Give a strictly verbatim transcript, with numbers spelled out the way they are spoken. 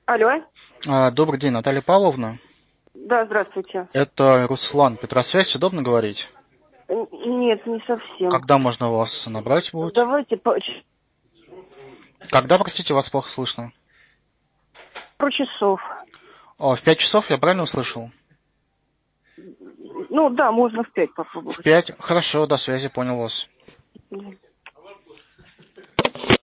Алло. А, Добрый день, Наталья Павловна. Да, здравствуйте. Это Руслан. Петросвязь, удобно говорить? Н- Нет, не совсем. Когда можно вас набрать будет? Давайте по ч- Когда, простите, вас плохо слышно? пару часов. О, в пять часов, я правильно услышал? Ну да, можно в пять В попробовать. пять? Хорошо, до связи, понял вас.